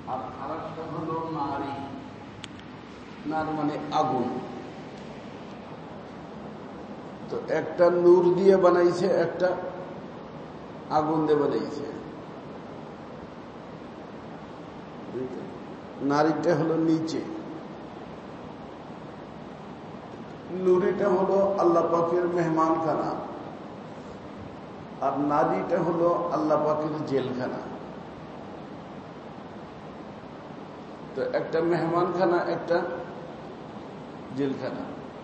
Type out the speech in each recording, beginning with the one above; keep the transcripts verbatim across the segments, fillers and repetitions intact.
আর আরেকটা হলো নারী। নার মানে আগুন। তো একটা নূর দিয়ে বানাইছে, একটা আগুন দিয়ে বানাইছে। নারীটা হলো নিচে, নুরিটা হলো আল্লাহ পাকের মেহমানখানা, আর নারীটা হলো আল্লাহ পাকের জেলখানা। তো একটা মেহমানখানা, একটা জেলখানা।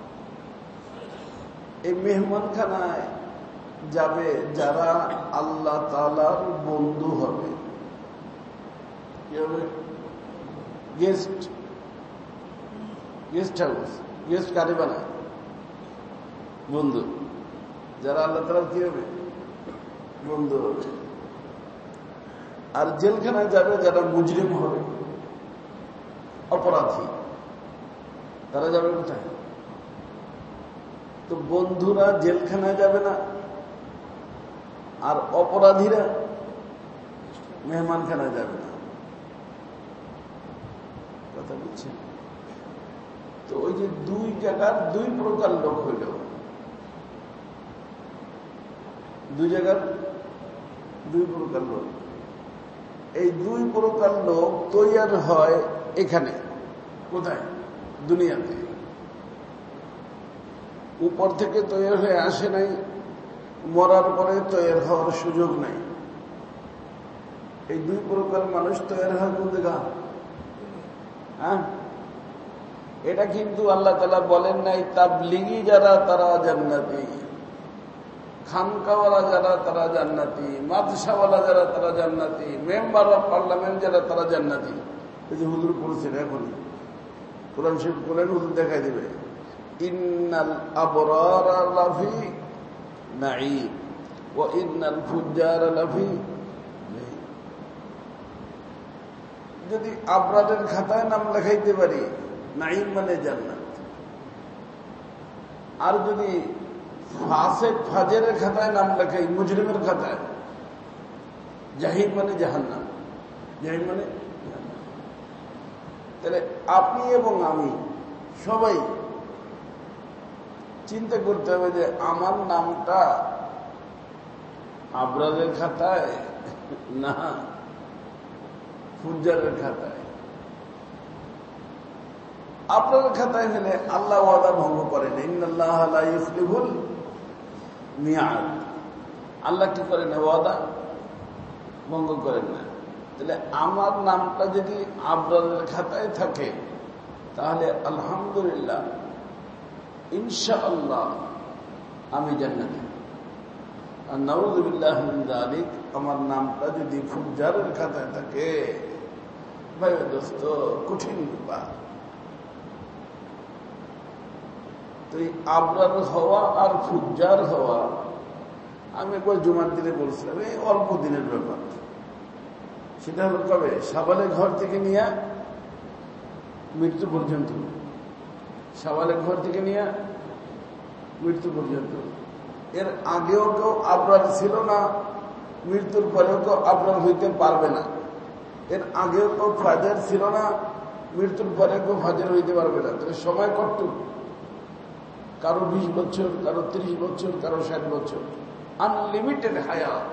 এই মেহমানখানায় যাবে যারা আল্লাহ তাআলার বন্ধু হবে। কি হবে? গেস্ট। Guest house. গেস্ট কারে বানায়? বন্ধু। যারা আল্লাহ তাআলার কি হবে? বন্ধু হবে। আর জেলখানায় যাবে যারা মুজরিম হবে, অপরাধী। তারা যাবে কোথায়? তো বন্ধুরা জেলখানায় যাবে না, আর অপরাধীরা মেহমানখানায় যাবে না। কথা বুঝছেন? তো ওই যে দুই জায়গার দুই প্রকার লোক হইল, দুই জায়গার দুই প্রকার লোক। এই দুই প্রকার লোক তৈরি হয় এখানে। কোথায়? দুনিয়াতে। উপর থেকে তৈরি হয়ে আসে নাই, মরার পরে তৈরি হওয়ার সুযোগ নাই। এই দুই প্রকার মানুষ তৈরি হয় কোন জায়গা? হ্যাঁ, এটা কিন্তু আল্লাহ তাআলা বলেন নাই তাবলিগি যারা তারা জান্নাতি, খানকাওয়ালা যারা তারা জান্নাতি, মাদ্রাসাওয়ালা যারা তারা জান্নাতি, মেম্বার অফ পার্লামেন্ট যারা তারা জান্নাতি। এই যে হুজুর পড়ছেন এখন কোরআন শরীফ কোরআন হুজুর দেখাই দেবে, ইন্নাল আবরারা লাফি নাঈম ওয়া ইন্নাল ফুজ্জারা লাফি। যদি আবরারের খাতায় নাম লেখাইতে পারি, নাঈম মানে জান্নাত। আর যদি ফাসিক ফাজেরের খাতায় নাম লেখাই, মুজরিমের খাতায়, জাহিম মানে জাহান্নাম। জাহিম মানে তাহলে আপনি এবং আমি সবাই চিন্তা করতে হবে যে আমার নামটা আবরারের খাতায় না ফুজ্জারের খাতায়। আপনার খাতায় হলে আল্লাহ ওয়াদা ভঙ্গ করেন, ইন্নাল্লাহ লা ইউখলিফুল মিয়াদ। আল্লাহ কি করেন? ওয়াদা ভঙ্গ করেন না। তাহলে আমার নামটা যদি আবরারের খাতায় থাকে তাহলে আলহামদুলিল্লাহ, ইনশাআল্লাহ আমি জান্নাতি। আর নাউযু বিল্লাহি মিন যালিক, আমার নামটা যদি ফুজ্জারের খাতায় থাকে, ভাই দোস্ত, কঠিন ব্যাপার। তো এই আবরার হওয়া আর ফুজ্জার হওয়া, আমি একবার জুমার দিনে বলছিলাম, এই অল্প দিনের ব্যাপার। সেটা হলো কবে? সাবালে ঘর থেকে নিয়ে মৃত্যু পর্যন্ত। সাবালে ঘর থেকে নিয়ে মৃত্যু পর্যন্ত। এর আগেও কেউ আবরার ছিল না, মৃত্যুর পরেও কেউ আবরার হইতে পারবে না। এর আগেও কেউ ফাজের ছিল না, মৃত্যুর পরে কেউ ফাজের হইতে পারবে না। তাহলে সময় কতটুকু? কারো বিশ বছর, কারো ত্রিশ বছর, কারো ষাট বছর, আনলিমিটেড হায়াত।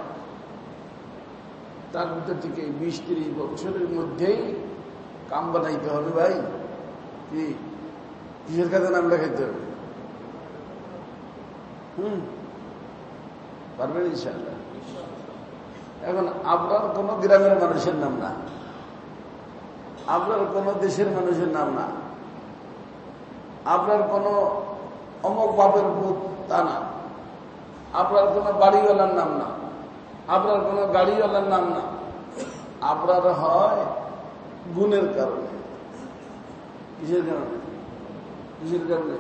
তার ভিতর থেকে বিশ ত্রিশ বছরের মধ্যেই কাম বানাইতে হবে। ভাই কি কিসের কাছে নাম লেখাইতে হবে? হুম, পারবেন ইনশাআল্লাহ। এখন আপনার কোন গ্রামের মানুষের নাম না, আপনার কোন দেশের মানুষের নাম না, আপনার কোন অমুক বাপের ভূত তা না, আপনার কোন বাড়িওয়ালার নাম না, আপনার কোন গাড়িওয়ালার নাম না। আপনার হয় গুণের কারণে। কিসের কারণে? কিসের কারণে?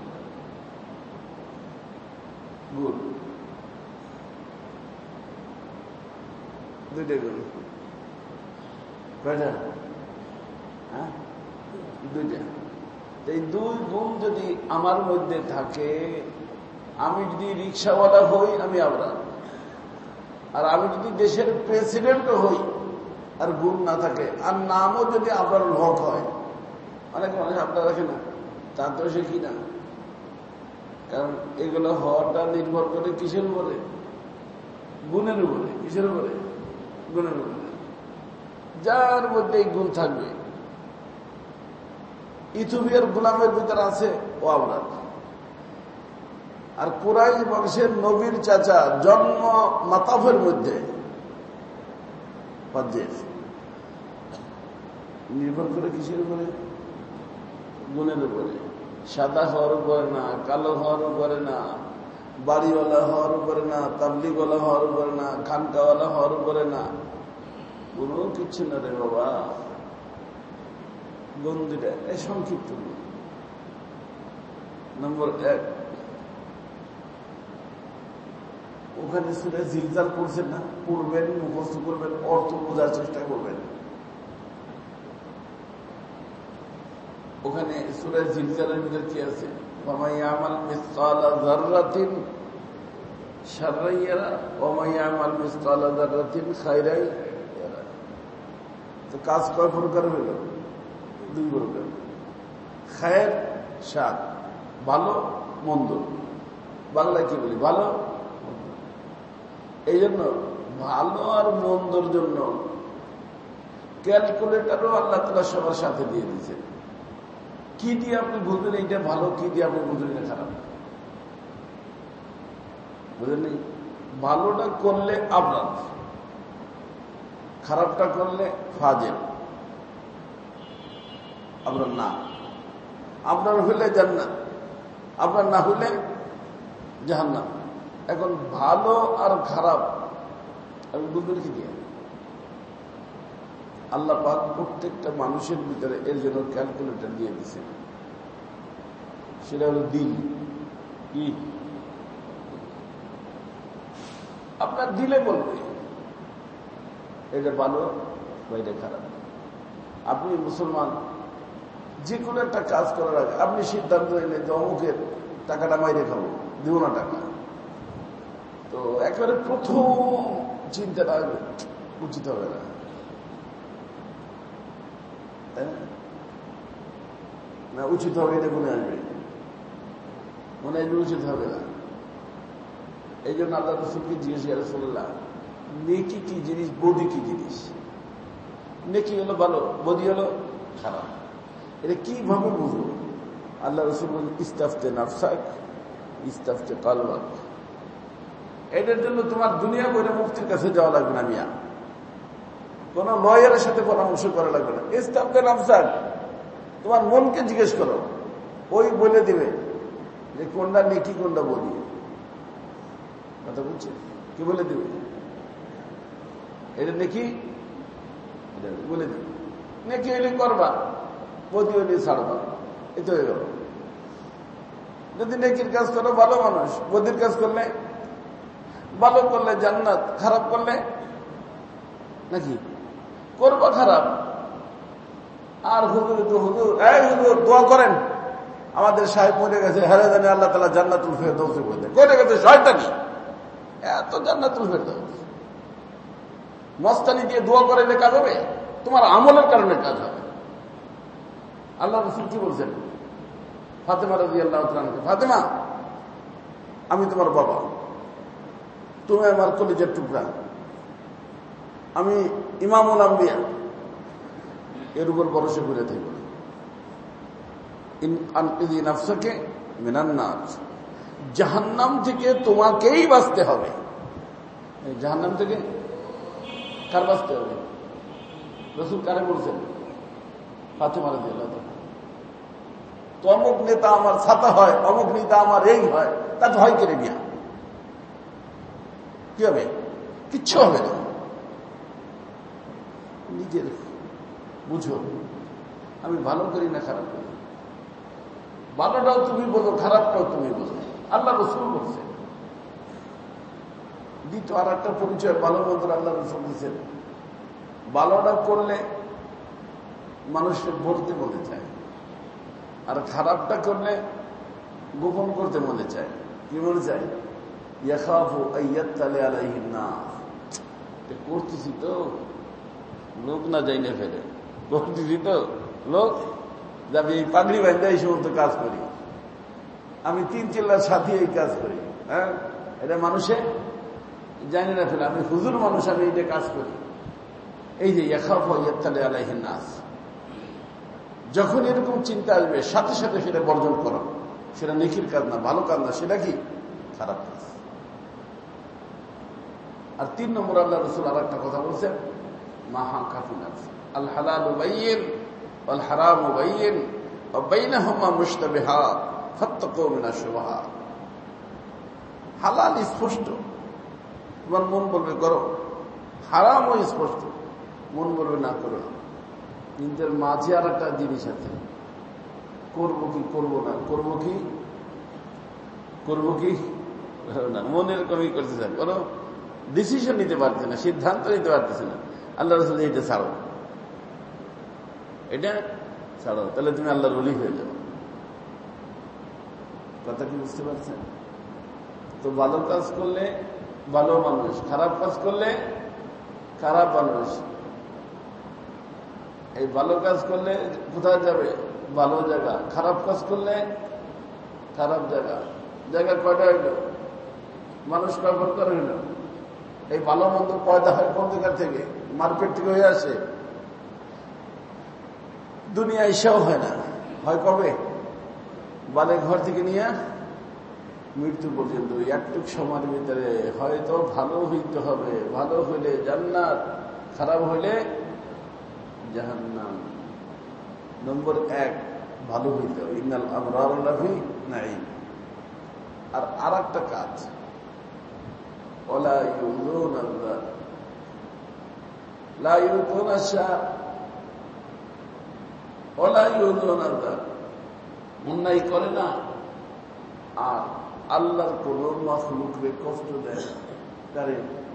গুণ। দুইটা গুণ। কয়টা? হ্যাঁ, দুইটা। এই দুই গুণ যদি আমার মধ্যে থাকে, আমি যদি রিক্সাওয়ালা হই আমি আবরার, আর আমি যদি দেশের প্রেসিডেন্টও হই আর গুণ না থাকে, আর নামও যদি আপনার হক হয়, অনেক মানুষ আপনার রাখে না, তা তো সে কি না। কারণ এগুলো হওয়াটা নির্ভর করে কিসের উপরে? গুণের উপরে। কিসের উপরে? গুণের উপরে। যার মধ্যে এই গুণ থাকবে। ইথিওপিয়ার গোলামের ভিতরে আছে ও আবরার। আর কুরাইশ বংশের নবীর চাচা জন্ম মাতাফের মধ্যে নির্ভর করে কিসের উপরে? গুণের উপরে। সাদা হওয়ার উপরে না, কালো হওয়ার উপরে না, বাড়িওয়ালা হওয়ার উপরে না, তাবলিগওয়ালা হওয়ার উপরে না, খানকাওয়ালা হওয়ার উপরে না, কোনো কিছু না রে বাবা। গুণ দুটা, এই সংক্ষিপ্ত। নম্বর এক, ওখানে সূরা জিলজাল করছেন না, পড়বেন, মুখস্থ করবেন, অর্থ বোঝার চেষ্টা করবেন। ওখানে সূরা জিলজালের ভিতরে কি আছে? ওয়া ইয়ামাল মিসকালা যাররাতিন শাররান ইয়ারা ওয়া ইয়ামাল মিসকালা যাররাতিন খায়রান ইয়ারা। তো কাজ কয় প্রকার হলো? দুই প্রকার। খায়ের, শার, ভালো মন্দ। বাংলায় কি বলি? ভালো। এই জন্য ভালো আর মন্দর জন্য ক্যালকুলেটারও আল্লাহ তাআলা সবার সাথে দিয়ে দিয়েছেন। কি দিয়ে আপনি বুঝবেন এইটা ভালো, কি দিয়ে আপনি বুঝবেন এটা খারাপ? বুঝলেন? ভালোটা করলে আপনার, খারাপটা করলে ফাজেল। আপনার না, আপনার হইলে জান্নাত, আপনার না হইলে জাহান্নাম। এখন ভালো আর খারাপ আমি বুঝবেন কি দিয়ে? আল্লাহ পাক প্রত্যেকটা মানুষের ভিতরে এর জন্য ক্যালকুলেটর দিয়ে দিয়েছেন। সেটা হলো দিল। কি? আপনার দিলে বলবে এটা ভালো বা এটা খারাপ। আপনি মুসলমান, যে কোনো একটা কাজ করার আগে আপনি সিদ্ধান্ত নিলেন যে অমুকের টাকাটা মাইরে খাবো, দিব না টাকা, তো একেবারে প্রথম চিন্তাটা উচিত হবে না, না উচিত হবে এটা মনে আসবে, মনে আসবে উচিত হবে না। এই জন্য আল্লাহ রাসূলকে জিজ্ঞেস করা রাসূলুল্লাহ, নেকি কি জিনিস, বদি কি জিনিস? নেকি হলো ভালো, বদি হলো খারাপ, এটা কিভাবে বুঝবো? আল্লাহ রাসূল বলেন, ইস্তাফতে নাফসাক ইস্তাফতে কালবাক। এটার জন্য তোমার দুনিয়া বইরে মুফতির কাছে যাওয়া লাগবে না, মিয়া কোন লয়ারের সাথে পরামর্শ করা লাগবে না। ইস্তাফতে নাফসাক, তোমার মনকে জিজ্ঞেস করো, ওই বলে দিবে যে কোনটা নেকি কোনটা বদি। কথা বলছে কি বলে দিবে? এটা নেকি, এটা বলে দিবে। নেকি হইলে করবা, বদি হইলে ছাড়বা, এতে হয়ে গেল। যদি নেকির কাজ করো ভালো মানুষ, বদির কাজ করলে ভালো করলে জান্নাত, খারাপ করলে নাকি করবা খারাপ। আর হুজুর তো হুজুর, এই হুজুর দোয়া করেন, আমাদের সাহেব মরে গেছে, হেরে জানে আল্লাহ তাআলা জান্নাতুল ফেরদৌস করে দেয়। কই গেছে শয়তানি, এত জান্নাতুল ফেরদৌস। মস্তানি দিয়ে দোয়া করাইলে কাজ হবে? তোমার আমলের কারণে কাজ হবে। আল্লাহ রাসূল কি বলছেন ফাতেমা রাদিয়াল্লাহু তাআলাকে, ফাতেমা আমি তোমার বাবা, তুমি আমার কলিজার টুকরা, আমি ইমামুল আম্বিয়া, এর উপর ভরসা করে থাকবো। আনকিযি নাফসাকে মিনান নার, জাহান্নাম থেকে তোমাকেই বাঁচতে হবে। জাহান্নাম থেকে কার বাঁচতে হবে? রাসূল কারে বলছেন? ফাতেমা রাদিয়াল্লাহু তাআলা। তো অমুক নেতা আমার ছাতা হয়, অমুক নেতা আমার এই হয়, তা তো হয় কেড়ে গিয়া কি হবে? কিচ্ছু হবে না। নিজের বুঝো, আমি ভালো করি না খারাপ করি, ভালোটাও তুমি বোঝো, খারাপটাও তুমি বোঝো। আল্লাহ রাসূল বলছেন। দ্বিতীয় আর একটা পরিচয় ভালো মন্দ আল্লাহ রাসূল দিয়েছেন, ভালোটা করলে মানুষকে বলতে মনে চায়, আর খারাপটা করলে গোপন করতে মনে চায়। কি মনে চায়? ইয়াখাফু আইয়াত্তালি আলাইহিন নাস, করতেছি তো লোক না যাইলে ফেলে বলতেছি তো লোক যাবে এই পাগড়ি বান্ধা এই সমস্ত কাজ করি, আমি তিন চিল্লার সাথে এই কাজ করি। হ্যাঁ, এটা মানুষে জানি না ফেলে, আমি হুজুর মানুষ, আমি এটা কাজ করি। এই যে ইয়াখাফু আলাইহিন নাস, যখন এরকম চিন্তা আসবে সাথে সাথে সেটা বর্জন করো। সেটা নেকির কাজ না, ভালো কাজ না, সেটা কি খারাপ কাজ। আর তিন নম্বর আল্লাহ রাসূল আর একটা কথা বলছেন, মা হাকা ফি নাফসি আল হালালু বাইয়িন ওয়াল হারামু বাইয়িন ওয়া বাইনাহুমা মুশতাবিহাত ফাত্তাকু মিনাশ শুবহাত। হালাল স্পষ্ট, তোমার মন বলবে করো, হারামও স্পষ্ট, মন বলবে না করো। কিন্তু মাঝে আর একটা জিনিস আছে, করবো কি করবো না, করবো কি করবো কি না, মনের কমই করতেছে, কোনো ডিসিশন নিতে পারছে না, সিদ্ধান্ত নিতে পারতেছে না। আল্লাহ রাসূল এটা ছাড়ো, এটা ছাড়ো, তাহলে তুমি আল্লাহর ওলি হয়ে যাবে। কথা কি বুঝতে পারছেন? তো ভালো কাজ করলে ভালো মানুষ, খারাপ কাজ করলে খারাপ মানুষ। এই ভালো কাজ করলে কোথায় যাবে? ভালো জায়গা। খারাপ কাজ করলে খারাপ জায়গা। জায়গা কয়টা হইল? মানুষ কয় প্রকার হইল? এই ভালো মন্দ পয়দা হয় কোন জায়গা থেকে? মার্কেট থেকে হয়ে আসে, দুনিয়া এসেও হয় না, হয় কবে? বালে ঘর থেকে নিয়ে মৃত্যু পর্যন্ত একটুক সময়ের ভিতরে হয়তো ভালো হইতে হবে, ভালো হইলে জান্নাত, খারাপ হইলে জাহান্নাম। নম্বর এক, ভালো হইতে হবে, ইন্নাল আবরার লাফি নাঈম। আর আর একটা কাজ, ওয়ালা ইউযুনা আল্লাহ লা ইউযুনা শার ওয়ালা ইউযুনা আল্লাহ, অন্যায় করে না আর আল্লাহর কোন মাখলুককে কষ্ট দেয় না। তারে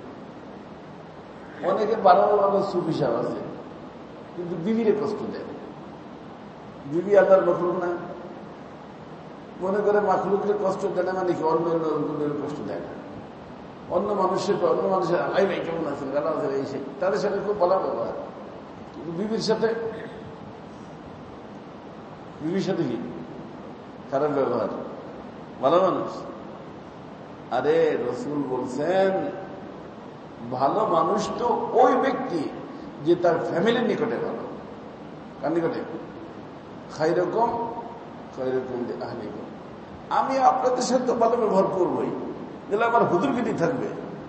অনেকে বারো বারো সুফি সাহেব আছে, কিন্তু বিবিরে কষ্ট দেয়। বিবি আল্লাহর মাখলুক না, মনে করে মাখলুককে কষ্ট দেয় না মানে কি অন্য অন্য কষ্ট দেয় না, অন্য মানুষের অন্য মানুষের আই ভাই কেমন আছেন, গালা আছেন, এই সেই, তাদের সাথে খুব ভালো ব্যবহার। কিন্তু বিবির সাথে বিবির সাথে কি খারাপ ব্যবহার, ভালো মানুষ। আরে রাসূল বলছেন ভালো মানুষ তো ওই ব্যক্তি যে তার ফ্যামিলির নিকটে ভালো। কার নিকটে? খায়রুকুম খায়রুকুম লিআহলিকুম। আমি আপনাদের সাথে তো ভালো ব্যবহার করবই, তাহলে আমার হুজুরগিরি থাকবে।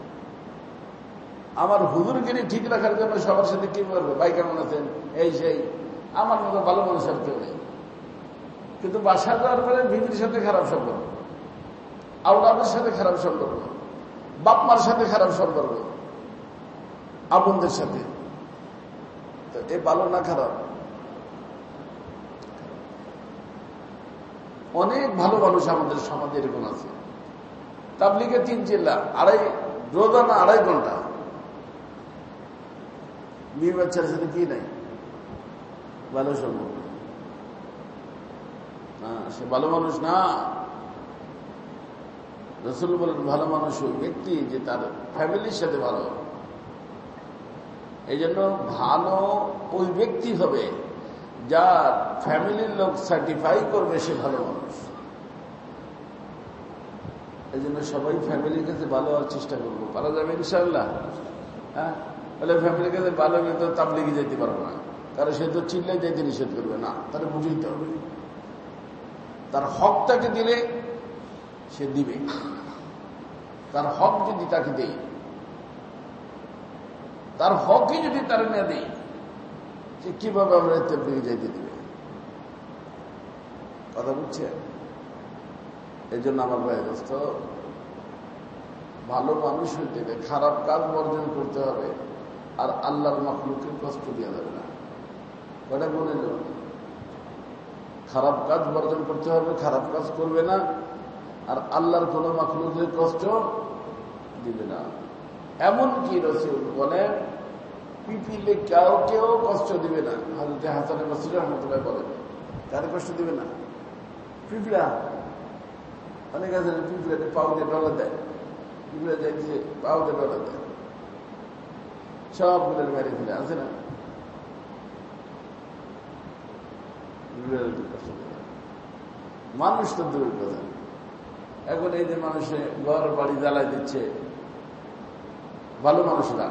আমার হুজুরগিরি ঠিক রাখার জন্য সবার সাথে কি করবে? ভাই কেমন আছেন, এই সেই, আমার মতো ভালো মানুষ আর কেউ নেই। কিন্তু বাসা যাওয়ার পরে বিবির সাথে খারাপ সম্পর্ক, আওলাদের সাথে খারাপ সম্পর্ক, বাপ মার সাথে খারাপ সম্পর্ক, আপনদের সাথে, তো এ ভালো না খারাপ? অনেক ভালো মানুষ আমাদের সমাজে এরকম আছে। তাবলিগে তিন চিল্লা, আড়াই রোজা না আড়াই ঘন্টা, মেয়ে বাচ্চার সাথে কি নাই ভালো সম্পর্ক, না সে ভালো মানুষ না। রাসূল বলেন ভালো মানুষ ওই ব্যক্তি যে তার ফ্যামিলির সাথে ভালো। এই জন্য ভালো ওই ব্যক্তি হবে যার ফ্যামিলির লোক সার্টিফাই করবে সে ভালো মানুষ। এই জন্য সবাই ফ্যামিলির কাছে ভালো হওয়ার চেষ্টা করবো, পারা যাবে ইনশাআল্লাহ। হ্যাঁ, তাহলে ফ্যামিলির কাছে ভালো কিন্তু তাবলিগে যেতে পারবো না, কারণ সে তো চিল্লাই যেতে নিষেধ করবে না, তাহলে বুঝিতে হবে। তার হক তাকে দিলে সে দিবে, তার হক যদি তাকে দেই, তার হকই যদি তার না দেই, সে কিভাবে আমরা তাবলিগে যাইতে দিবে? কথা বুঝছে? এই জন্য আমার ভাই দোস্ত, ভালো মানুষ হইতে হবে, খারাপ কাজ বর্জন করতে হবে, আর আল্লাহর মাখলুককে কষ্ট দেওয়া যাবে না। কটা বলে যাবে? খারাপ কাজ বর্জন করতে হবে, খারাপ কাজ করবে না, আর আল্লাহর কোন মাখলুকের কষ্ট দিবে না। এমনকি রাসূল বলেন পিপিলে কেউ কেউ কষ্ট দিবে না। হযরত হাসান বসরি রাহমাতুল্লাহ বলেন কারে কষ্ট দিবে না? পিঁপড়া। অনেক আছে পিঁপড়াকে পাও দিয়ে ডলা দেয়, পিঁপড়া যাইছে পাও দিয়ে ডলা দেয়, সবগুলোর মেরে ফেলে, আছে না? মানুষ তো দূরের কথা। এখন এই যে মানুষে ঘর বাড়ি জ্বালাই দিচ্ছে, ভালো মানুষ না,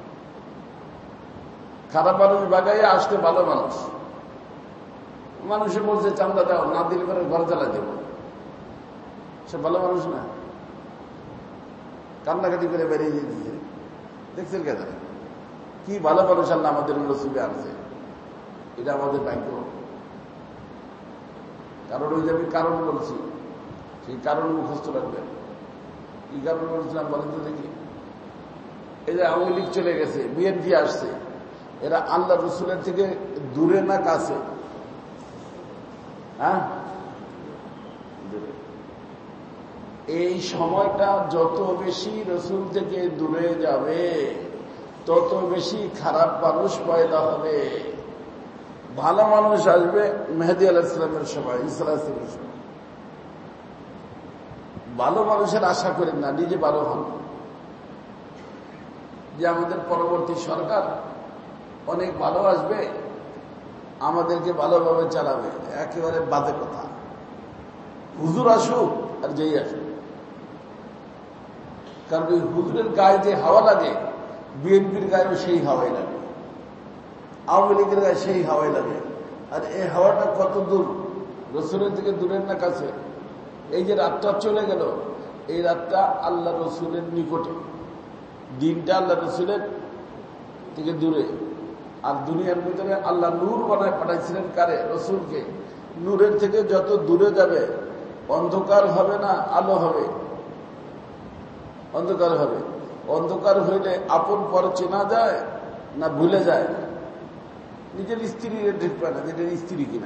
খারাপ মানুষ বাগাইয়া আসতে ভালো মানুষ। মানুষে বলছে চান্দা দাও, না দিলে করে ঘর জ্বালাই দেব, সে ভালো মানুষ না, কান্নাকাটি করে বেরিয়ে দিয়েছে। দেখছেন কে জানে কি ভালো মানুষ আল্লাহ আমাদের রসুলে আনছে। এটা আমাদের ভাগ্য। কারণ ওই যে আমি কারণ বলছি, সেই কারণ মুখস্থ রাখবেন। কি কারণ বলছিলাম বলেন তো দেখি। এই যে আওয়ামী লীগ চলে গেছে, বিএনপি আসছে, এরা আল্লাহ রসুলের থেকে দূরে না কাছে? হ্যাঁ, এই সময়টা যত বেশি রসুল থেকে দূরে যাবে তত বেশি খারাপ মানুষ পয়দা হবে। ভালো মানুষ আসবে মেহেদী আলাইহিস সালামের সময়, ঈসা আলাইহিস সালামের সময়। ভালো মানুষের আশা করেন না, নিজে ভালো হন। যে আমাদের পরবর্তী সরকার অনেক ভালো আসবে, আমাদেরকে ভালোভাবে চালাবে, একেবারে বাজে কথা। হুজুর আসুক আর যেই আসুক, কারণ ওই হুজুরের গায়ে যে হাওয়া লাগে, বিএনপির গায়েও সেই হাওয়াই লাগে, আওয়ামী লীগের গায়ে সেই হাওয়াই লাগে। আর এই হাওয়াটা কত দূর, রসুলের থেকে দূরের না কাছে? এই যে রাতটা চলে গেল, এই রাতটা আল্লাহ রসুলের নিকটে, দিনটা আল্লাহ রসুলের থেকে দূরে। আর দুনিয়ার ভিতরে আল্লাহ নূর বানায় পাঠাইছিলেন কারে? রসুলকে। নূরের থেকে যত দূরে যাবে অন্ধকার হবে না আলো হবে? অন্ধকার হবে। অন্ধকার হইলে আপন পর চেনা যায় না ভুলে যায়? নিজের স্ত্রী ঠিক পায় না যেটা স্ত্রী কিনা,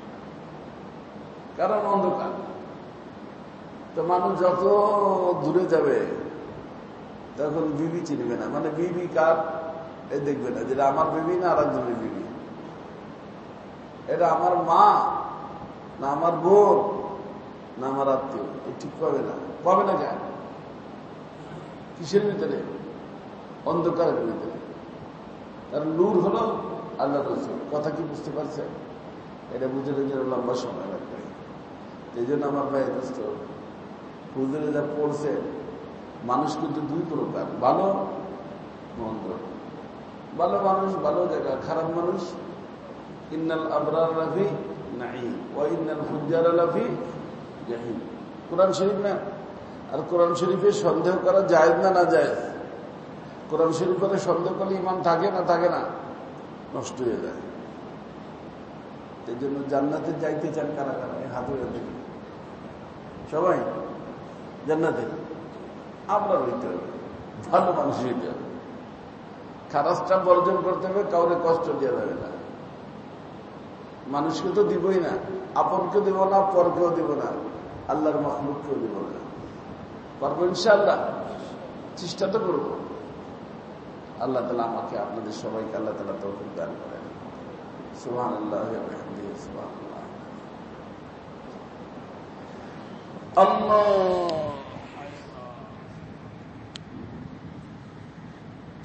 কারণ অন্ধকার। তো মানুষ যত দূরে যাবে তখন বিবি চিনবে না, মানে বিবি কার এ দেখবে না, যেটা আমার বিবি না আর একজনের বিবি, এটা আমার মা না আমার বোন না আমার আত্মীয়, ঠিক পাবে না। পাবে না কেন? কিসের ভিতরে? অন্ধকারের ভিতরে। কারণ নূর হলো আল্লাহ রসুল। কথা কি বুঝতে পারছে? এটা বুঝে নিজের লম্বা সময় লাগবে। এই জন্য আমার ভাই দোস্ত, হুজুরে যা পড়ছে, মানুষ কিন্তু দুই প্রকার, ভালো মন্দ। ভালো মানুষ ভালো জায়গা, খারাপ মানুষ ইন্নাল আবরার লাফি নাঈম ওয়া ইন্নাল ফুজ্জার লাফি জাহিম। কোরআন শরীফ না? আর কোরআন শরীফে সন্দেহ করা জায়েজ না না জায়েজ? কোরআন শরীফ করে সন্দেহ করলে ইমান থাকে না থাকে না? নষ্ট হয়ে যায়। এই জন্য জান্নাতে যাইতে চান কারা কারা? হাত হয়ে দেখি সবাই জান্নাতে। আমরা হইতে হবে, ভালো মানুষ হইতে হবে, খারাপটা বর্জন করতে হবে, কাউরে কষ্ট দেওয়া যাবে না। মানুষকে তো দিবই না, আপনকে দেব না, পরকেও দেব না, আল্লাহর মাখলুককেও দেব না। পারবো ইনশাআল্লাহ, চেষ্টা তো করবো। আল্লাহ তাআলা আমাকে আপনাদের সবাইকে আল্লাহ তাআলা তৌফিক দান করেন। সুবহানাল্লাহ ওয়া বিহামদিহি সুবহানাল্লাহ। আল্লাহ